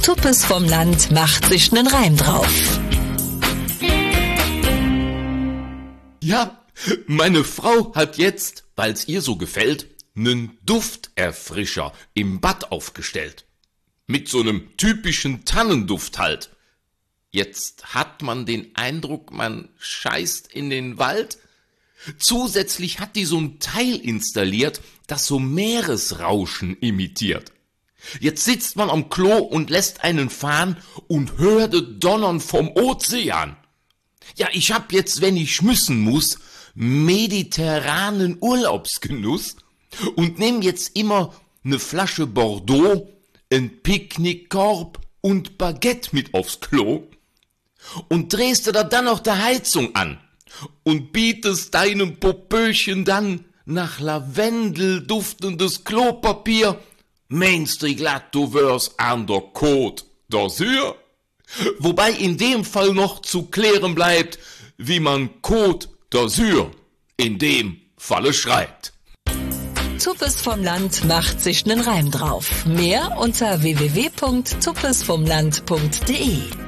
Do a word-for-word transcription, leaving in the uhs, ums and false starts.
Tuppes vom Land macht sich nen Reim drauf. Ja, meine Frau hat jetzt, weil's ihr so gefällt, nen Dufterfrischer im Bad aufgestellt. Mit so nem typischen Tannenduft halt. Jetzt hat man den Eindruck, man scheißt in den Wald. Zusätzlich hat die so ein Teil installiert, das so Meeresrauschen imitiert. Jetzt sitzt man am Klo und lässt einen fahren und hört das Donnern vom Ozean. Ja, ich hab jetzt, wenn ich müssen muss, mediterranen Urlaubsgenuss und nehm jetzt immer ne Flasche Bordeaux, ein Picknickkorb und Baguette mit aufs Klo und drehst du da dann noch der Heizung an und bietest deinem Popöchen dann nach Lavendel duftendes Klopapier. Meinst du glatt, du wärst an der Côte d'Azur? Wobei in dem Fall noch zu klären bleibt, wie man Côte d'Azur in dem Falle schreibt. Tuppes vom Land macht sich nen Reim drauf. Mehr unter w w w punkt tuppes vom land punkt de.